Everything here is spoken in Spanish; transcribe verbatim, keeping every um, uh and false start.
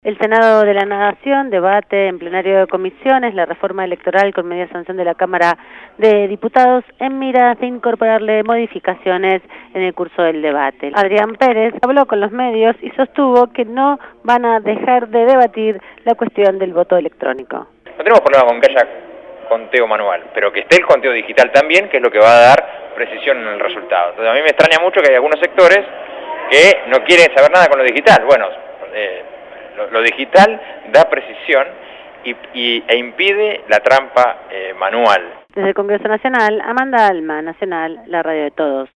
El Senado de la Nación debate en plenario de comisiones la reforma electoral con media sanción de la Cámara de Diputados en miras de incorporarle modificaciones en el curso del debate. Adrián Pérez habló con los medios y sostuvo que no van a dejar de debatir la cuestión del voto electrónico. No tenemos problema con que haya conteo manual, pero que esté el conteo digital también, que es lo que va a dar precisión en el resultado. Entonces a mí me extraña mucho que hay algunos sectores que no quieren saber nada con lo digital. Bueno, eh, Lo, lo digital da precisión y, y, e impide la trampa eh, manual. Desde el Congreso Nacional, Amanda Alma, Nacional, la radio de todos.